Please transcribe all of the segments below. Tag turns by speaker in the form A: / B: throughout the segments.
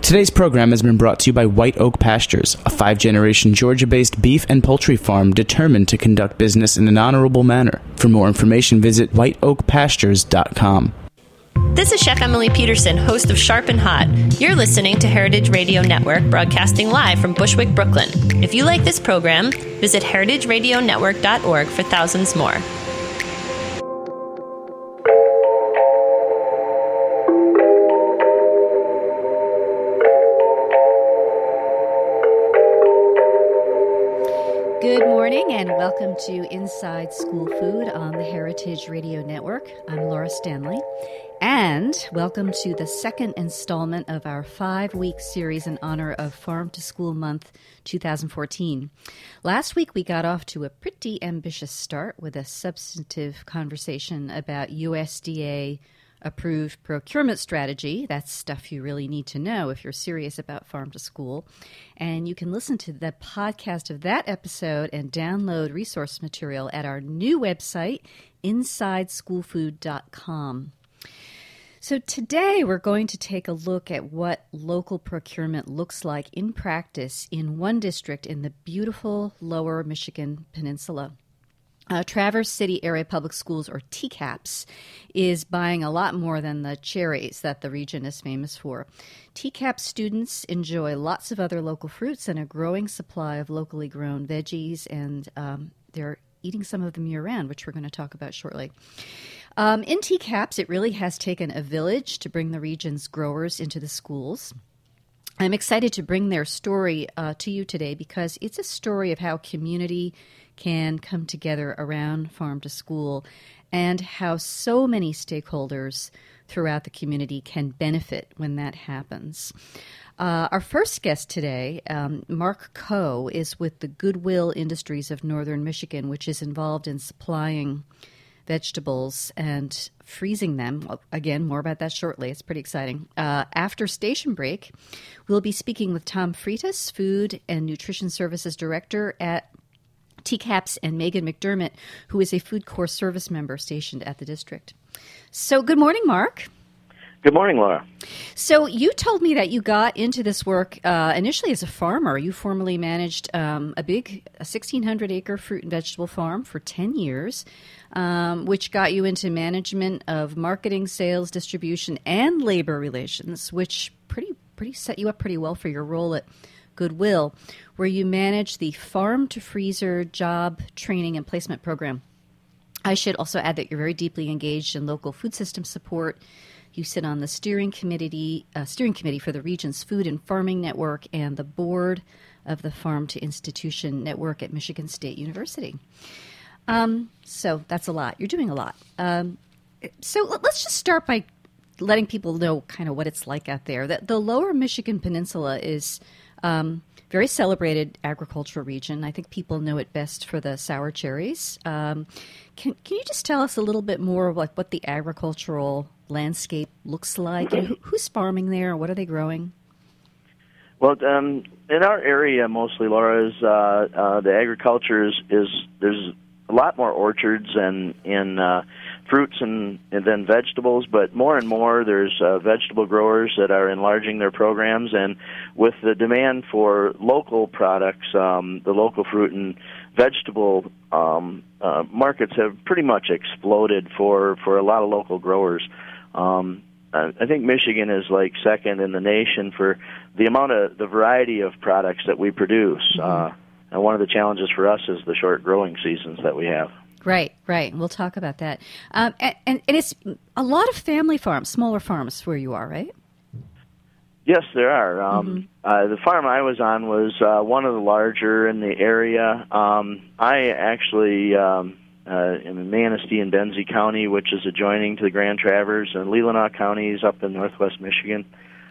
A: Today's program has been brought to you by White Oak Pastures, a 5-generation Georgia-based beef and poultry farm determined to conduct business in an honorable manner. For more information, visit whiteoakpastures.com.
B: This is Chef Emily Peterson, host of Sharp and Hot. You're listening to Heritage Radio Network, broadcasting live from Bushwick, Brooklyn. If you like this program, visit heritageradionetwork.org for thousands more.
C: Good morning and welcome to Inside School Food on the Heritage Radio Network. I'm Laura Stanley, and welcome to the second installment of our 5-week series in honor of Farm to School Month 2014. Last week we got off to a pretty ambitious start with a substantive conversation about USDA approved procurement strategy. That's stuff you really need to know if you're serious about farm to school. And you can listen to the podcast of that episode and download resource material at our new website, InsideSchoolFood.com. So today we're going to take a look at what local procurement looks like in practice in one district in the beautiful Lower Michigan Peninsula. Traverse City Area Public Schools, or TCAPS, is buying a lot more than the cherries that the region is famous for. TCAPS students enjoy lots of other local fruits and a growing supply of locally grown veggies, and they're eating some of them year-round, which we're going to talk about shortly. In TCAPS, it really has taken a village to bring the region's growers into the schools. I'm excited to bring their story to you today because it's a story of how community can come together around farm to school and how so many stakeholders throughout the community can benefit when that happens. Our first guest today, Mark Coe, is with the Goodwill Industries of Northern Michigan, which is involved in supplying vegetables and freezing them. Again, more about that shortly. It's pretty exciting. After station break, we'll be speaking with Tom Freitas, Food and Nutrition Services Director at TCAPS, and Megan McDermott, who is a Food Corps service member stationed at the district. So good morning, Mark.
D: Good morning, Laura.
C: So you told me that you got into this work initially as a farmer. You formerly managed a 1,600-acre fruit and vegetable farm for 10 years, which got you into management of marketing, sales, distribution, and labor relations, which pretty set you up pretty well for your role at Goodwill, where you manage the farm-to-freezer job training and placement program. I should also add that you're very deeply engaged in local food system support. You sit on the steering committee for the region's food and farming network and the board of the Farm to Institution network at Michigan State University. So that's a lot. You're doing a lot. So let's just start by letting people know kind of what it's like out there. The Lower Michigan Peninsula is very celebrated agricultural region. I think people know it best for the sour cherries. Can you just tell us a little bit more of like what the agricultural landscape looks like? And who's farming there? What are they growing?
D: Well, in our area, mostly, Laura, is the agriculture is there's a lot more orchards and in fruits and then vegetables, but more and more there's vegetable growers that are enlarging their programs, and with the demand for local products, the local fruit and vegetable markets have pretty much exploded for a lot of local growers. I think Michigan is like second in the nation for the variety of products that we produce. And one of the challenges for us is the short growing seasons that we have.
C: Right. We'll talk about that. And it's a lot of family farms, smaller farms where you are, right?
D: Yes, there are. The farm I was on was one of the larger in the area. I actually am in Manistee and Benzie County, which is adjoining to the Grand Traverse, and Leelanau County is up in northwest Michigan.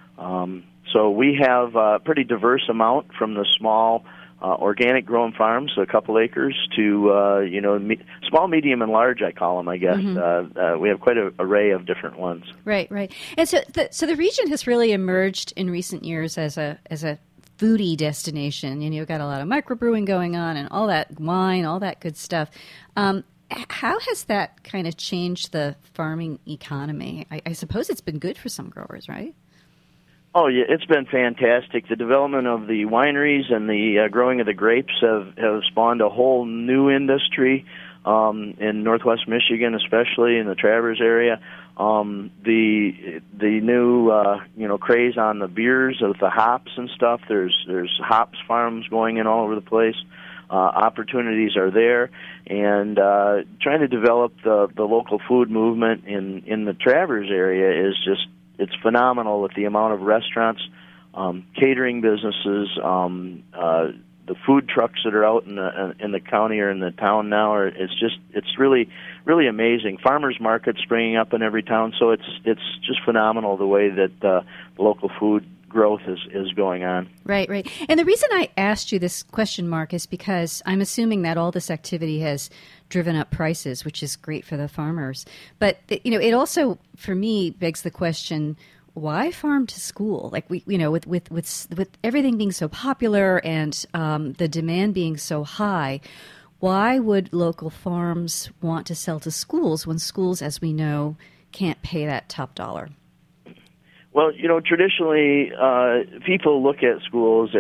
D: So we have a pretty diverse amount from the small organic grown farms, a couple acres, to small, medium, and large. I call them, I guess. We have quite an array of different ones. Right.
C: And so the region has really emerged in recent years as a foodie destination. You've got a lot of microbrewing going on, and all that wine, all that good stuff. How has that kind of changed the farming economy? I suppose it's been good for some growers, right?
D: Oh, yeah, it's been fantastic. The development of the wineries and the growing of the grapes have spawned a whole new industry in Northwest Michigan, especially in the Traverse area. The new craze on the beers with the hops and stuff. There's hops farms going in all over the place. Opportunities are there, and trying to develop the local food movement in the Traverse area is just, it's phenomenal with the amount of restaurants, catering businesses, the food trucks that are out in the county or in the town now. It's really, really amazing. Farmers markets springing up in every town, so it's just phenomenal the way that the local food growth is going on.
C: Right. And the reason I asked you this question, Mark, is because I'm assuming that all this activity has driven up prices, which is great for the farmers. But it also, for me, begs the question: why farm to school? Like with everything being so popular and the demand being so high, why would local farms want to sell to schools when schools, as we know, can't pay that top dollar?
D: Well, traditionally, people look at schools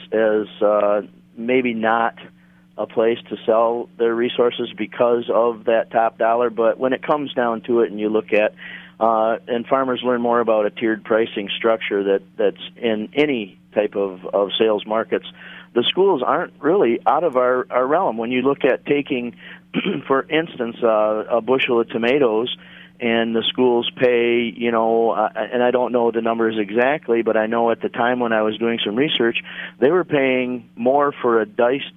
D: as maybe not a place to sell their resources because of that top dollar. But when it comes down to it, and you look at, and farmers learn more about a tiered pricing structure that's in any type of sales markets, the schools aren't really out of our realm. When you look at taking, for instance, a bushel of tomatoes, and the schools pay, and I don't know the numbers exactly, but I know at the time when I was doing some research, they were paying more for a diced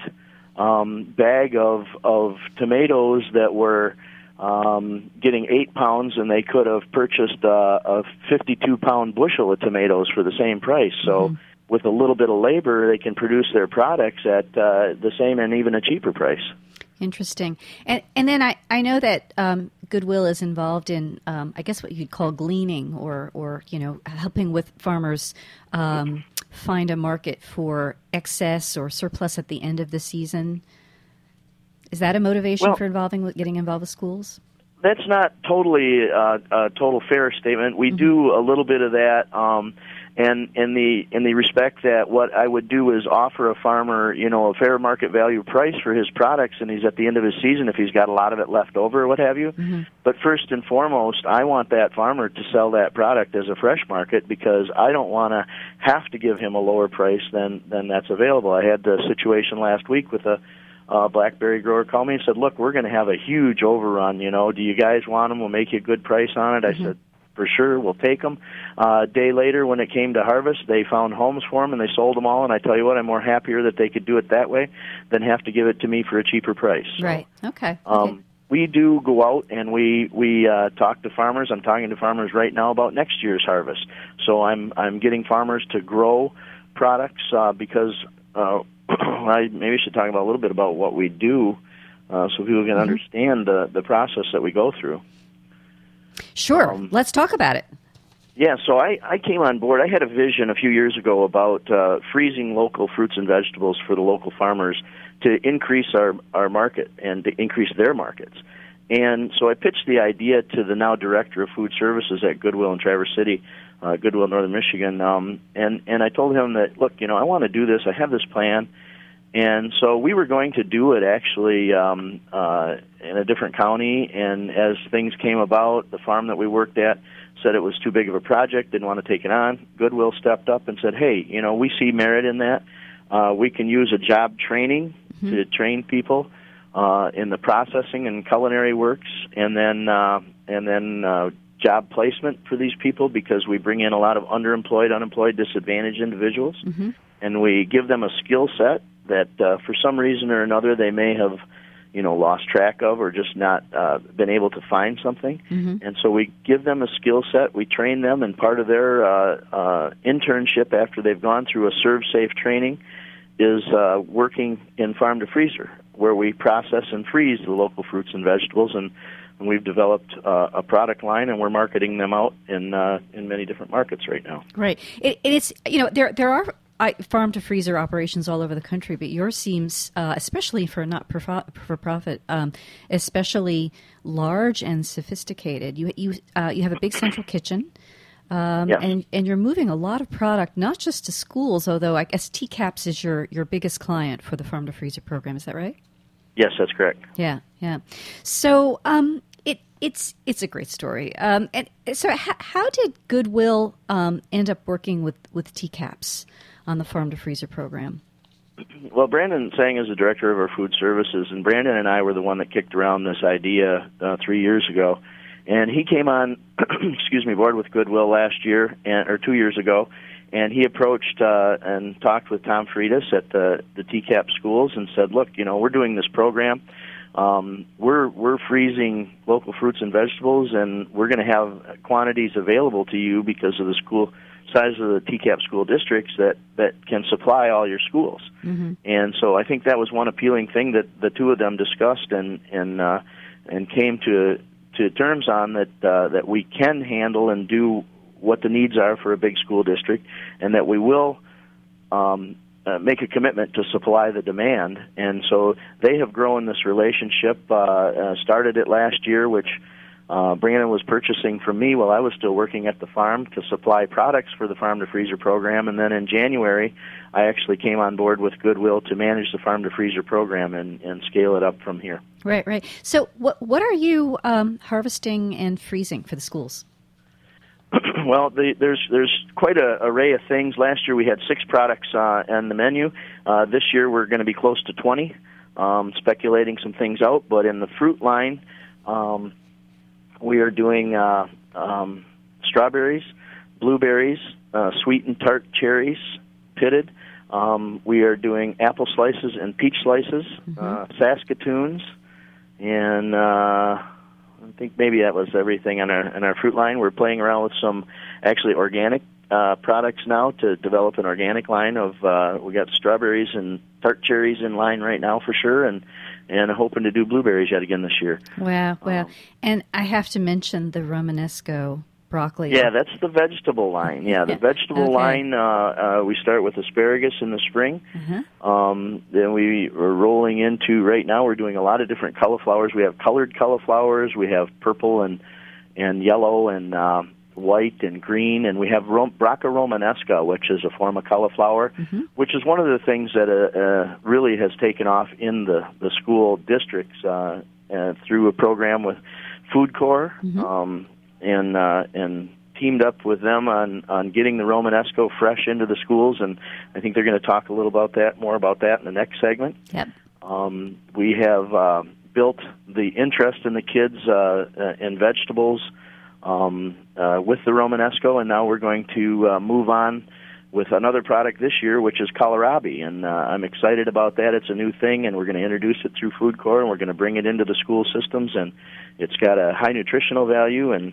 D: bag of tomatoes that were getting 8 pounds, and they could have purchased a 52-pound bushel of tomatoes for the same price. So with a little bit of labor, they can produce their products at the same and even a cheaper price.
C: Interesting. And then I know that Goodwill is involved in, I guess, what you'd call gleaning or helping with farmers find a market for excess or surplus at the end of the season. Is that a motivation for getting involved with schools?
D: That's not totally a total fair statement. We do a little bit of that. And in the respect that what I would do is offer a farmer, a fair market value price for his products, and he's at the end of his season if he's got a lot of it left over or what have you. But first and foremost, I want that farmer to sell that product as a fresh market because I don't want to have to give him a lower price than that's available. I had the situation last week with a blackberry grower called me and said, "Look, we're going to have a huge overrun. Do you guys want them? We'll make you a good price on it." I said, "For sure, we'll take them." A day later, when it came to harvest, they found homes for them, and they sold them all. And I tell you what, I'm more happier that they could do it that way than have to give it to me for a cheaper price. So,
C: right. Okay.
D: We do go out and we talk to farmers. I'm talking to farmers right now about next year's harvest. So I'm getting farmers to grow products because I maybe should talk about a little bit about what we do so people can understand the process that we go through.
C: Sure. Let's talk about it.
D: Yeah, so I came on board. I had a vision a few years ago about freezing local fruits and vegetables for the local farmers to increase our market and to increase their markets. And so I pitched the idea to the now Director of Food Services at Goodwill in Traverse City, Goodwill, Northern Michigan, and I told him that, look, I want to do this. I have this plan. And so we were going to do it actually in a different county, and as things came about, the farm that we worked at said it was too big of a project, didn't want to take it on. Goodwill stepped up and said, hey, we see merit in that. We can use a job training to train people in the processing and culinary works, and then job placement for these people because we bring in a lot of underemployed, unemployed, disadvantaged individuals, and we give them a skill set that for some reason or another they may have, lost track of or just not been able to find something. And so we give them a skill set, we train them, and part of their internship after they've gone through a serve-safe training is working in farm to freezer, where we process and freeze the local fruits and vegetables, and we've developed a product line, and we're marketing them out in many different markets right now.
C: Right. It's there are farm to freezer operations all over the country, but yours seems, especially for not for profit, especially large and sophisticated. You have a big central kitchen.
D: Yes.
C: And you're moving a lot of product, not just to schools, although I guess TCAPS is your biggest client for the Farm to Freezer program. Is that right?
D: Yes, that's correct.
C: Yeah. So it's a great story. And so how did Goodwill end up working with TCAPS on the Farm to Freezer program?
D: Well, Brandon Sang is the director of our food services, and Brandon and I were the one that kicked around this idea 3 years ago. And he came on, board with Goodwill last year, or 2 years ago, and he approached and talked with Tom Freitas at the TCAP schools and said, look, we're doing this program. We're freezing local fruits and vegetables, and we're going to have quantities available to you because of the school size of the TCAP school districts that can supply all your schools. Mm-hmm. And so I think that was one appealing thing that the two of them discussed and came to terms on that we can handle and do what the needs are for a big school district, and that we will make a commitment to supply the demand. And so they have grown this relationship, started it last year, which Brandon was purchasing from me while I was still working at the farm to supply products for the Farm to Freezer program. And then in January, I actually came on board with Goodwill to manage the Farm to Freezer program and scale it up from here.
C: Right. So what are you harvesting and freezing for the schools?
D: Well, there's quite an array of things. Last year we had 6 products on the menu. This year we're going to be close to 20, speculating some things out. But in the fruit line, we are doing strawberries, blueberries, sweet and tart cherries, pitted. We are doing apple slices and peach slices, Saskatoons, and I think maybe that was everything on our fruit line. We're playing around with some actually organic products now to develop an organic line of. We got strawberries and tart cherries in line right now for sure, and hoping to do blueberries yet again this year.
C: Wow. And I have to mention the Romanesco broccoli.
D: Yeah, that's the vegetable line. Yeah, the vegetable line, we start with asparagus in the spring. Then we are rolling into, right now we're doing a lot of different cauliflowers. We have colored cauliflowers, we have purple and yellow and white and green, and we have Braca Romanesca, which is a form of cauliflower, which is one of the things that really has taken off in the school districts through a program with Food Corps, and teamed up with them on getting the Romanesco fresh into the schools, and I think they're going to talk a little more about that in the next segment.
C: Yep.
D: We have built the interest in the kids in vegetables with the Romanesco, and now we're going to move on with another product this year, which is kohlrabi, and I'm excited about that. It's a new thing, and we're going to introduce it through Food Corps, and we're going to bring it into the school systems, and it's got a high nutritional value. And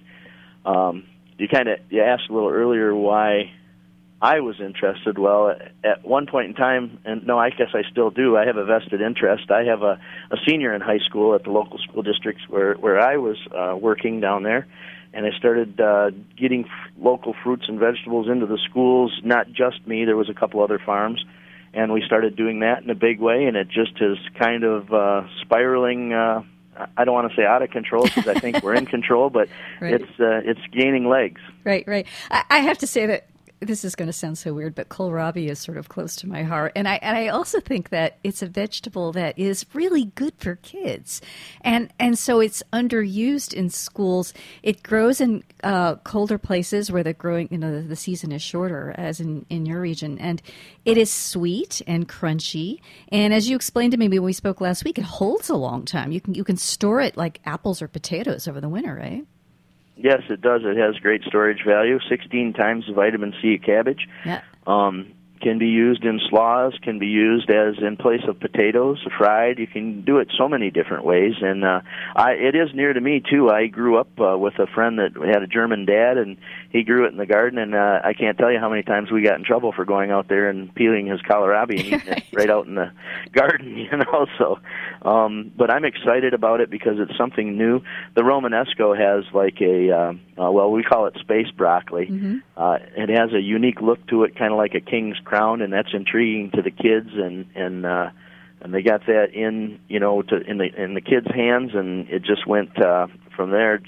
D: you asked a little earlier why I was interested. Well, at one point in time, and no, I guess I still do, I have a vested interest. I have a senior in high school at the local school districts where I was working down there, and I started getting local fruits and vegetables into the schools, not just me. There was a couple other farms, and we started doing that in a big way, and it just is kind of spiraling. I don't want to say out of control because I think we're in control, but it's gaining legs.
C: Right. I have to say that this is going to sound so weird, but kohlrabi is sort of close to my heart. And I also think that it's a vegetable that is really good for kids. And so it's underused in schools. It grows in colder places where the season is shorter, as in your region. And it is sweet and crunchy. And as you explained to me when we spoke last week, it holds a long time. You can store it like apples or potatoes over the winter, right?
D: Yes, it does. It has great storage value, 16 times the vitamin C of cabbage.
C: Yeah.
D: Can be used in slaws, can be used as in place of potatoes, fried. You can do it so many different ways. And it is near to me, too. I grew up with a friend that had a German dad, and he grew it in the garden. And I can't tell you how many times we got in trouble for going out there and peeling his kohlrabi and eating it right out in the garden, So, but I'm excited about it because it's something new. The Romanesco has like we call it space broccoli. It has a unique look to it, kind of like a king's crown, and that's intriguing to the kids, and they got that in the kids' hands, and it just went from there. Just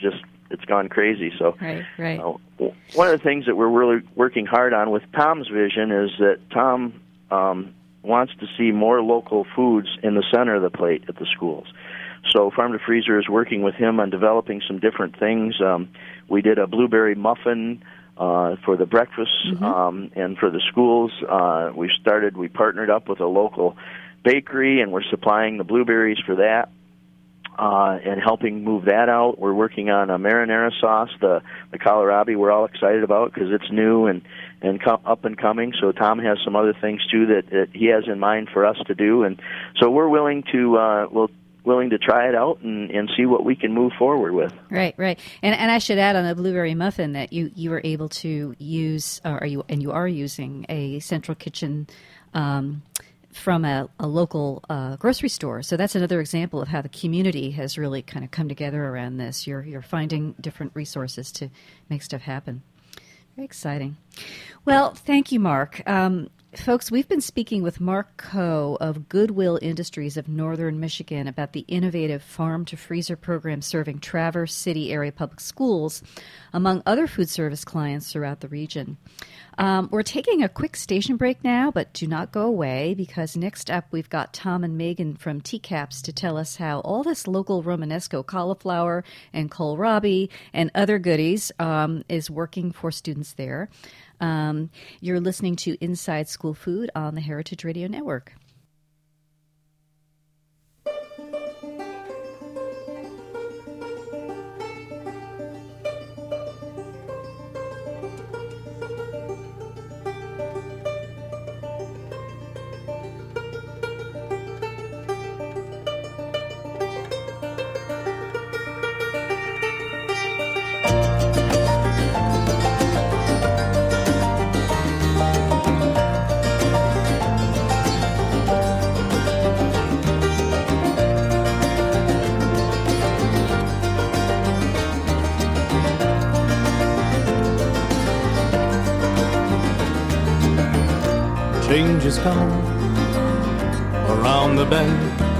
D: it's gone crazy. So
C: right.
D: One of the things that we're really working hard on with Tom's vision is that Tom wants to see more local foods in the center of the plate at the schools. So Farm to Freezer is working with him on developing some different things. We did a blueberry muffin for the breakfast, and for the schools. We partnered up with a local bakery, and we're supplying the blueberries for that. And helping move that out. We're working on a marinara sauce, the kohlrabi we're all excited about because it's new and up and coming. So Tom has some other things, too, that he has in mind for us to do. And so we're willing to try it out and see what we can move forward with.
C: Right. And I should add on the blueberry muffin that you were able to use, you are using a central kitchen from a local grocery store. So that's another example of how the community has really kind of come together around this. You're finding different resources to make stuff happen. Very exciting. Well, thank you, Mark. Folks, we've been speaking with Mark Coe of Goodwill Industries of Northern Michigan about the innovative farm-to-freezer program serving Traverse City area public schools, among other food service clients throughout the region. We're taking a quick station break now, but do not go away, because next up we've got Tom and Megan from TCAPS to tell us how all this local Romanesco cauliflower and kohlrabi and other goodies is working for students there. You're listening to Inside School Food on the Heritage Radio Network.
E: Change is coming around the bend,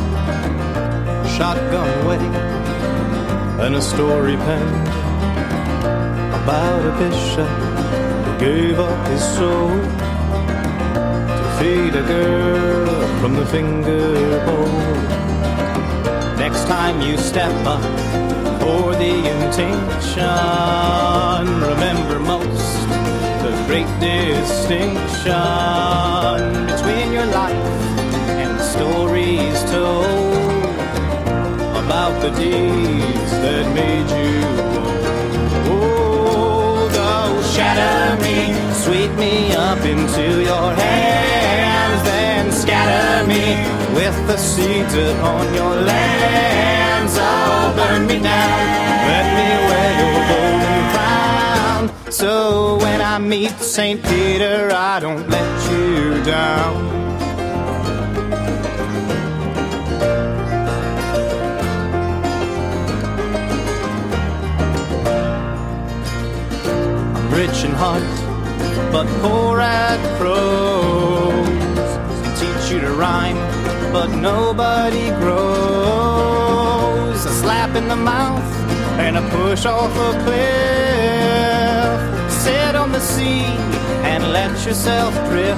E: shotgun wedding and a story penned about a bishop who gave up his soul to feed a girl from the finger bowl. Next time you step up for the intention, remember most the great distinction between your life and the stories told about the deeds that made you old. Oh, shatter me, sweep me up into your hands, then scatter me with the seeds upon your lands. Oh, burn me down, let me wear your golden crown, so when I meet St. Peter, I don't let you down. I'm rich in heart, but poor at prose. I teach you to rhyme, but nobody grows. A slap in the mouth and a push off a cliff. Sit on the sea and let yourself drift.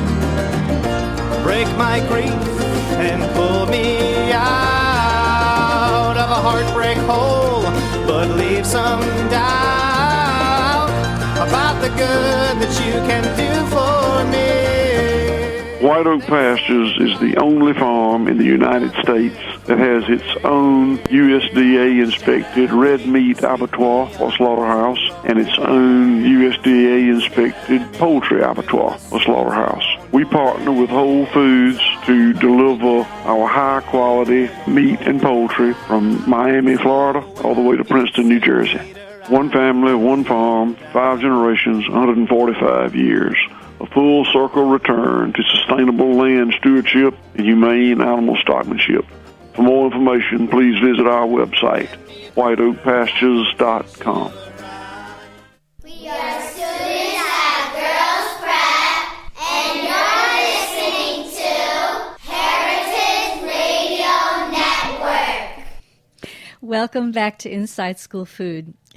E: Break my grief and pull me out of a heartbreak hole, but leave some doubt about the good that you can do for me.
F: White Oak Pastures is the only farm in the United States that has its own USDA-inspected red meat abattoir or slaughterhouse and its own USDA-inspected poultry abattoir or slaughterhouse. We partner with Whole Foods to deliver our high-quality meat and poultry from Miami, Florida, all the way to Princeton, New Jersey. One family, one farm, 5 generations, 145 years. A full circle return to sustainable land stewardship and humane animal stockmanship. For more information, please visit our website, whiteoakpastures.com.
G: We are students at Girls Prep, and you're listening to Heritage Radio Network.
C: Welcome back to Inside School Food.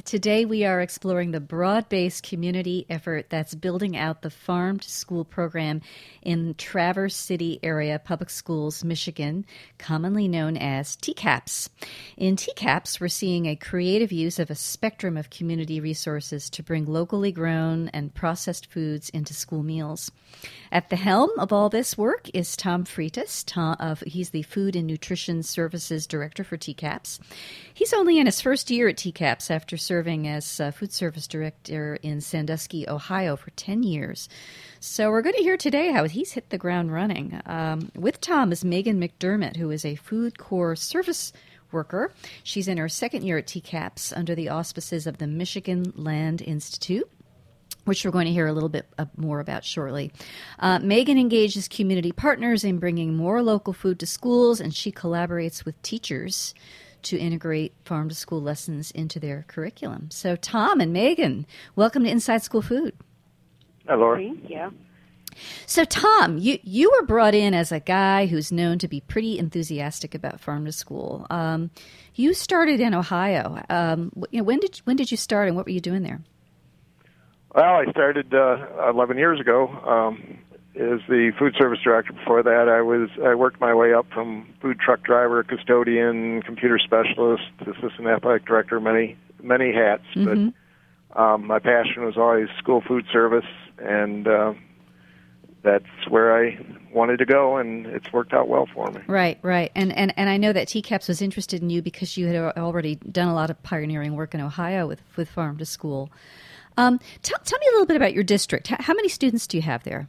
C: Today we are exploring the broad-based community effort that's building out the Farm to School program in Traverse City Area Public Schools, Michigan, commonly known as TCAPS. In TCAPS, we're seeing a creative use of a spectrum of community resources to bring locally grown and processed foods into school meals. At the helm of all this work is Tom Freitas. He's the Food and Nutrition Services Director for TCAPS. He's only in his first year at TCAPS after serving as Food Service Director in Sandusky, Ohio for 10 years. So we're going to hear today how he's hit the ground running. With Tom is Megan McDermott, who is a Food Corps service worker. She's in her second year at TCAPS under the auspices of the Michigan Land Institute, which we're going to hear a little bit more about shortly. Megan engages community partners in bringing more local food to schools, and she collaborates with teachers to integrate farm-to-school lessons into their curriculum. So Tom and Megan, welcome to Inside School Food.
D: Hi, Laura.
H: Thank you.
C: So Tom, you were brought in as a guy who's known to be pretty enthusiastic about farm-to-school. You started in Ohio. When did you start, and what were you doing there?
I: Well, I started 11 years ago as the food service director. Before that, I worked my way up from food truck driver, custodian, computer specialist, assistant athletic director, many hats.
C: Mm-hmm.
I: But my passion was always school food service, and that's where I wanted to go, and it's worked out well for me.
C: Right. And I know that TCAPS was interested in you because you had already done a lot of pioneering work in Ohio with Farm to School. Tell me a little bit about your district. How many students do you have there?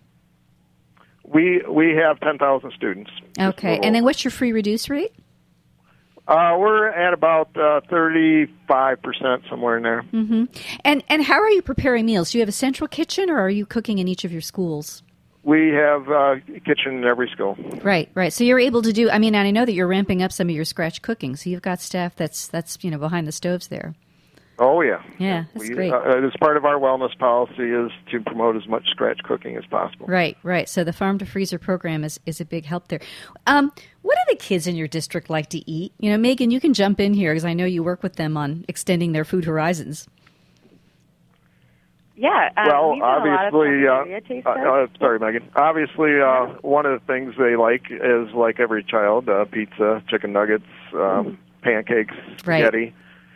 I: We have 10,000 students.
C: Okay, and then what's your free reduce rate?
I: We're at about 35%, somewhere in there.
C: Mm-hmm. And how are you preparing meals? Do you have a central kitchen, or are you cooking in each of your schools?
I: We have a kitchen in every school.
C: Right. So you're able to do. And I know that you're ramping up some of your scratch cooking. So you've got staff that's behind the stoves there.
I: Oh, yeah.
C: Yeah, that's great.
I: As part of our wellness policy is to promote as much scratch cooking as possible.
C: Right. So the Farm to Freezer program is a big help there. What do the kids in your district like to eat? Megan, you can jump in here because I know you work with them on extending their food horizons.
H: Yeah.
I: Well, obviously, sorry, Megan. Obviously, one of the things they like is, like every child, pizza, chicken nuggets, pancakes, spaghetti.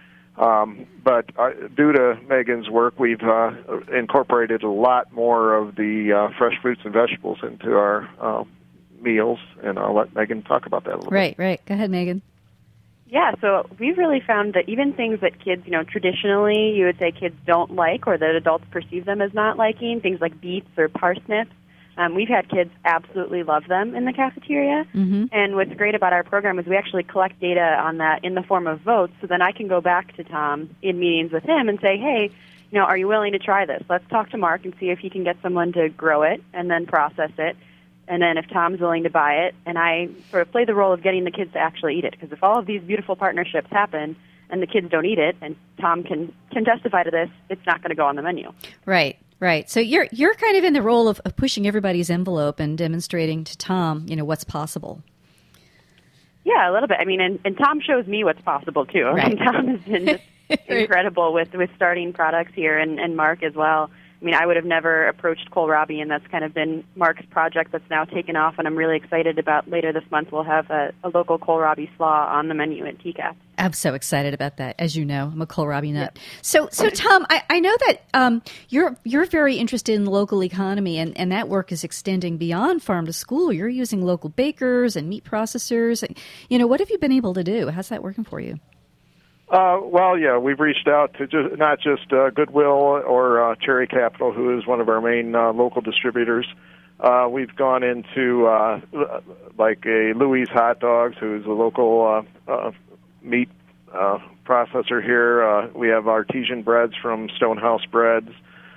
I: But due to Megan's work, we've incorporated a lot more of the fresh fruits and vegetables into our meals, and I'll let Megan talk about that a little bit.
C: Right. Go ahead, Megan.
H: Yeah, so we've really found that even things that kids, traditionally you would say kids don't like or that adults perceive them as not liking, things like beets or parsnips, we've had kids absolutely love them in the cafeteria.
C: Mm-hmm.
H: And what's great about our program is we actually collect data on that in the form of votes, so then I can go back to Tom in meetings with him and say, hey, are you willing to try this? Let's talk to Mark and see if he can get someone to grow it and then process it. And then if Tom's willing to buy it, and I sort of play the role of getting the kids to actually eat it. Because if all of these beautiful partnerships happen and the kids don't eat it, and Tom can testify to this, it's not going to go on the menu.
C: Right. So you're kind of in the role of pushing everybody's envelope and demonstrating to Tom, what's possible.
H: Yeah, a little bit. And Tom shows me what's possible, too.
C: Right.
H: Tom has been just incredible with starting products here, and Mark as well. I would have never approached kohlrabi, and that's kind of been Mark's project that's now taken off, and I'm really excited about later this month we'll have a local kohlrabi slaw on the menu at TCAP.
C: I'm so excited about that. As you know, I'm a kohlrabi nut.
H: Yep.
C: So Tom, I know that you're very interested in the local economy, and that work is extending beyond farm to school. You're using local bakers and meat processors. What have you been able to do? How's that working for you?
I: Well, yeah, we've reached out to not just Goodwill or Cherry Capital, who is one of our main local distributors. We've gone into like a Louis Hot Dogs, who is a local meat processor here. We have artesian breads from Stonehouse Breads.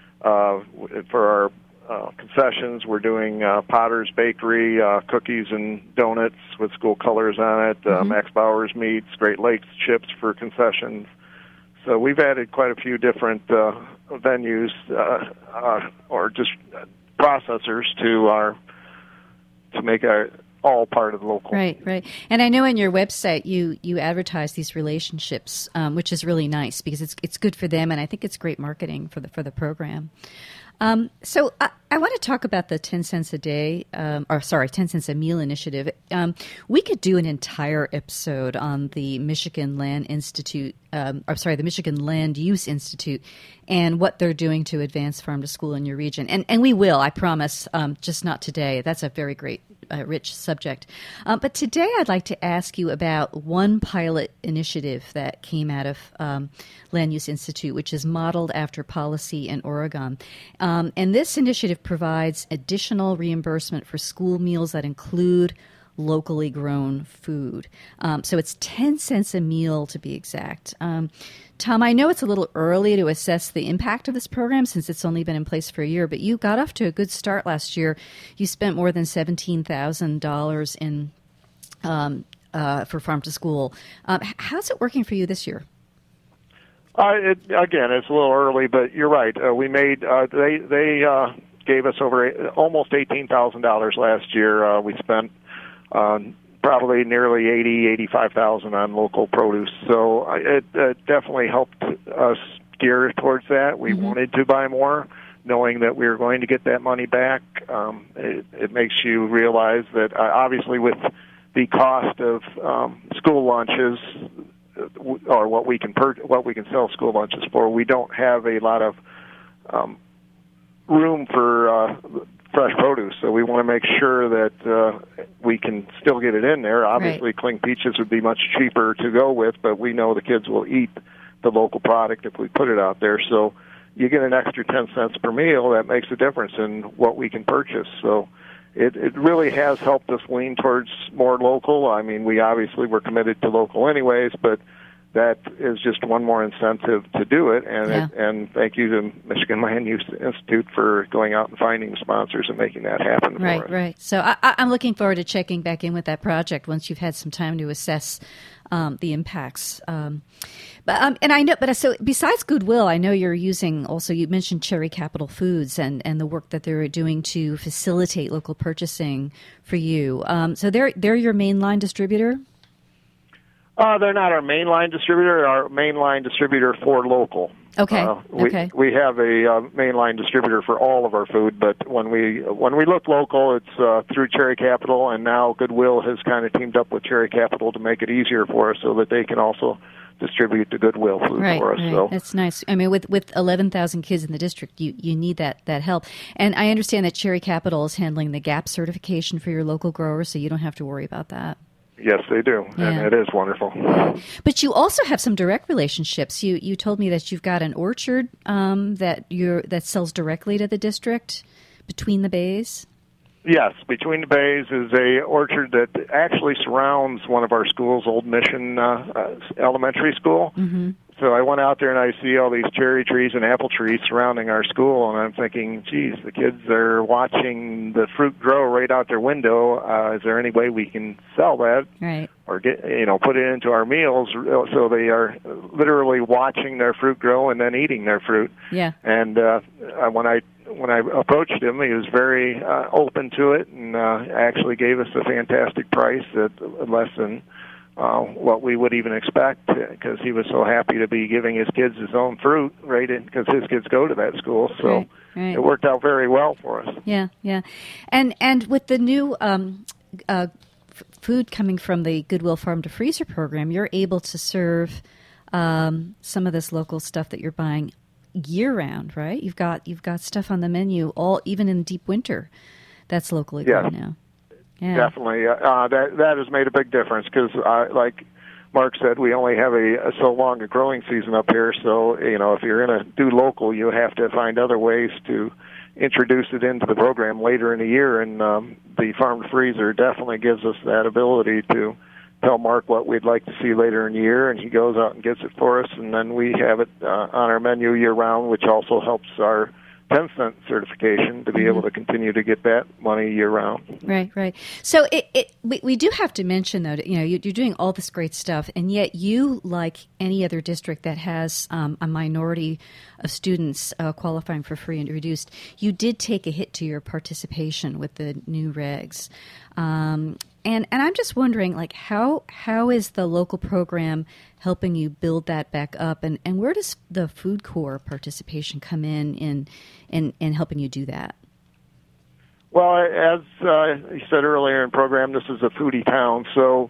I: For our concessions, we're doing Potter's Bakery, cookies and donuts with school colors on it, Max Bauer's Meats, Great Lakes Chips for concessions. So we've added quite a few different venues or just processors to make all part of the local.
C: Right, right. And I know on your website you advertise these relationships, which is really nice because it's good for them, and I think it's great marketing for the program. So I want to talk about the 10 cents a day, 10 cents a meal initiative. We could do an entire episode on the Michigan Land Institute, the Michigan Land Use Institute, and what they're doing to advance farm to school in your region. And we will, I promise, just not today. That's a very great, rich subject. But today I'd like to ask you about one pilot initiative that came out of Land Use Institute, which is modeled after policy in Oregon. And this initiative provides additional reimbursement for school meals that include locally grown food. So it's 10 cents a meal to be exact. Tom, I know it's a little early to assess the impact of this program since it's only been in place for a year, but you got off to a good start last year. You spent more than $17,000 in for Farm to School. How's it working for you this year?
I: Again, it's a little early, but you're right. We made they gave us over almost $18,000 last year. We spent probably nearly $85,000 on local produce. So it definitely helped us gear towards that. We wanted to buy more, knowing that we were going to get that money back. It makes you realize that obviously with the cost of school lunches, or what we can sell school lunches for, we don't have a lot of room for fresh produce. So we want to make sure that we can still get it in there. Obviously,
C: right.
I: Cling peaches would be much cheaper to go with, but we know the kids will eat the local product if we put it out there. So you get an extra 10 cents per meal. That makes a difference in what we can purchase. So it really has helped us lean towards more local. I mean, we obviously were committed to local anyways, but that is just one more incentive to do it. And and thank you to Michigan Land Use Institute for going out and finding sponsors and making that happen for us.
C: Right. So I'm looking forward to checking back in with that project once you've had some time to assess the impacts. But so besides Goodwill, I know you're using also, you mentioned Cherry Capital Foods and the work that they're doing to facilitate local purchasing for you. So they're your mainline distributor?
I: They're not our mainline distributor. Our mainline distributor for local.
C: Okay.
I: We have a mainline distributor for all of our food, but when we look local, it's through Cherry Capital, and now Goodwill has kind of teamed up with Cherry Capital to make it easier for us, so that they can also distribute the Goodwill food for us.
C: Right.
I: So
C: that's nice. I mean, with 11,000 kids in the district, you need that help. And I understand that Cherry Capital is handling the GAP certification for your local growers, so you don't have to worry about that.
I: Yes, they do, and it is wonderful.
C: But you also have some direct relationships. You told me that you've got an orchard that sells directly to the district between the bays.
I: Yes, Between the Bays is a orchard that actually surrounds one of our schools, Old Mission Elementary School. Mm-hmm. So I went out there and I see all these cherry trees and apple trees surrounding our school, and I'm thinking, geez, the kids are watching the fruit grow right out their window. Is there any way we can sell that?
C: Right.
I: Or put it into our meals, so they are literally watching their fruit grow and then eating their fruit.
C: Yeah.
I: And when I approached him, he was very open to it, and actually gave us a fantastic price at less than what we would even expect, because he was so happy to be giving his kids his own fruit, right? Because his kids go to that school, so right. It worked out very well for us.
C: Yeah. And with the new food coming from the Goodwill Farm to Freezer program, you're able to serve some of this local stuff that you're buying year round, right? You've got stuff on the menu even in deep winter that's locally grown now. Yeah.
I: Definitely. That has made a big difference, because like Mark said, we only have so long a growing season up here, so if you're going to do local, you have to find other ways to introduce it into the program later in the year, and the Farm to Freezer definitely gives us that ability to tell Mark what we'd like to see later in the year, and he goes out and gets it for us, and then we have it on our menu year-round, which also helps our 10-cent certification to be able to continue to get that money year-round.
C: Right. So we do have to mention, though, you're doing all this great stuff, and yet you, like any other district that has a minority of students qualifying for free and reduced, you did take a hit to your participation with the new regs. And I'm just wondering, like, how is the local program helping you build that back up, and where does the Food Corps participation come in helping you do that?
I: Well, as you said earlier in the program, this is a foodie town, so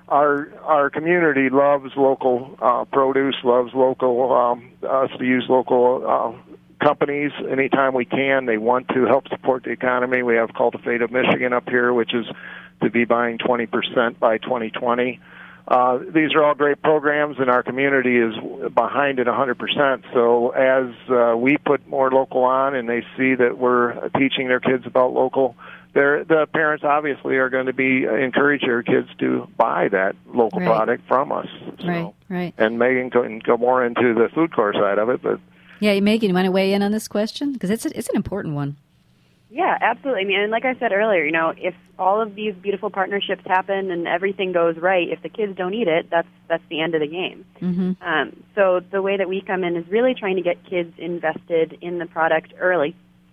I: our community loves local produce, loves local us to use local companies anytime we can. They want to help support the economy. We have Cultivate of Michigan up here, which is to be buying 20% by 2020. These are all great programs, and our community is behind it 100%. So as we put more local on and they see that we're teaching their kids about local, the parents obviously are going to be encourage their kids to buy that local product from us. So,
C: right.
I: And Megan can go more into the Food Corps side of it, but
C: yeah, Megan, you want to weigh in on this question, because it's an important one.
H: Yeah, absolutely. I mean, and like I said earlier, if all of these beautiful partnerships happen and everything goes right, if the kids don't eat it, that's the end of the game.
C: Mm-hmm.
H: So the way that we come in is really trying to get kids invested in the product early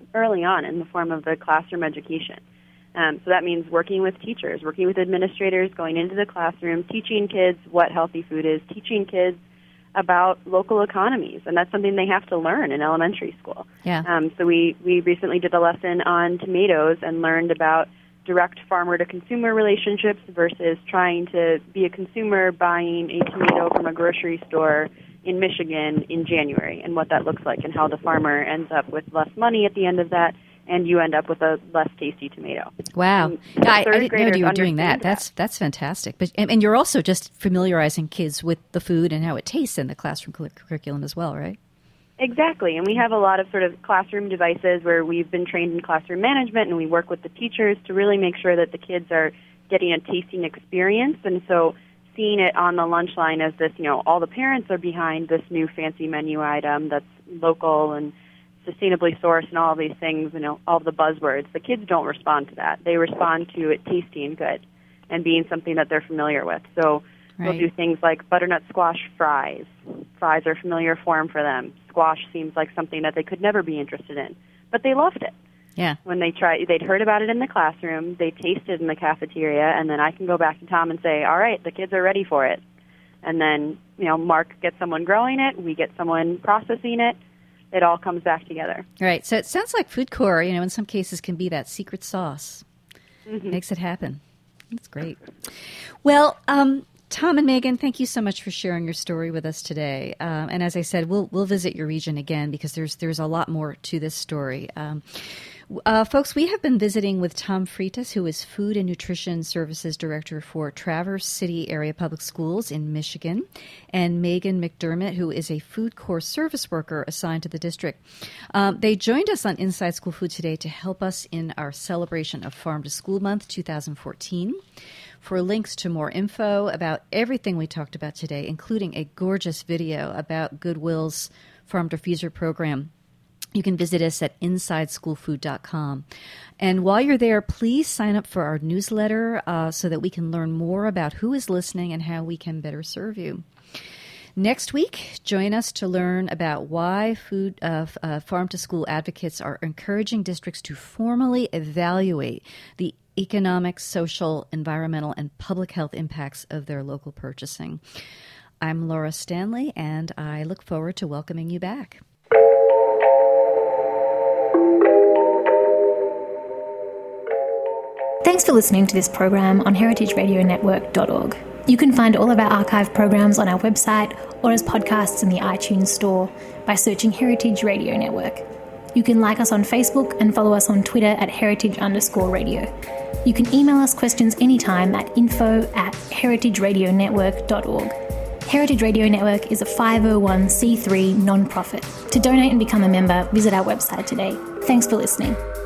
H: on in the form of the classroom education. So that means working with teachers, working with administrators, going into the classroom, teaching kids what healthy food is, teaching kids about local economies, and that's something they have to learn in elementary school.
C: Yeah.
H: So we recently did a lesson on tomatoes and learned about direct farmer-to-consumer relationships versus trying to be a consumer buying a tomato from a grocery store in Michigan in January, and what that looks like, and how the farmer ends up with less money at the end of that, and you end up with a less tasty tomato.
C: Wow. I didn't know you were doing that. That's fantastic. But and you're also just familiarizing kids with the food and how it tastes in the classroom curriculum as well, right?
H: Exactly. And we have a lot of sort of classroom devices where we've been trained in classroom management, and we work with the teachers to really make sure that the kids are getting a tasting experience. And so seeing it on the lunch line as this, all the parents are behind this new fancy menu item that's local and sustainably sourced and all these things, all the buzzwords. The kids don't respond to that. They respond to it tasting good and being something that they're familiar with. So we'll do things like butternut squash fries. Fries are a familiar form for them. Squash seems like something that they could never be interested in, but they loved it.
C: Yeah.
H: When they'd heard about it in the classroom, they tasted in the cafeteria, and then I can go back to Tom and say, all right, the kids are ready for it. And then, Mark gets someone growing it, we get someone processing it. It all comes back together.
C: Right. So it sounds like Food Corps, in some cases can be that secret sauce. Mm-hmm. Makes it happen. That's great. Well, Tom and Megan, thank you so much for sharing your story with us today. And as I said, we'll visit your region again because there's a lot more to this story. Folks, we have been visiting with Tom Freitas, who is Food and Nutrition Services Director for Traverse City Area Public Schools in Michigan, and Megan McDermott, who is a Food Corps service worker assigned to the district. They joined us on Inside School Food today to help us in our celebration of Farm to School Month 2014. For links to more info about everything we talked about today, including a gorgeous video about Goodwill's Farm to Freezer program, you can visit us at InsideSchoolFood.com. And while you're there, please sign up for our newsletter so that we can learn more about who is listening and how we can better serve you. Next week, join us to learn about why farm-to-school advocates are encouraging districts to formally evaluate the economic, social, environmental, and public health impacts of their local purchasing. I'm Laura Stanley, and I look forward to welcoming you back.
J: Thanks for listening to this program on heritageradionetwork.org. You can find all of our archive programs on our website or as podcasts in the iTunes Store by searching Heritage Radio Network. You can like us on Facebook and follow us on Twitter at @heritage_radio. You can email us questions anytime at info@heritageradionetwork.org. Heritage Radio Network is a 501c3 non-profit. To donate and become a member, visit our website today. Thanks for listening.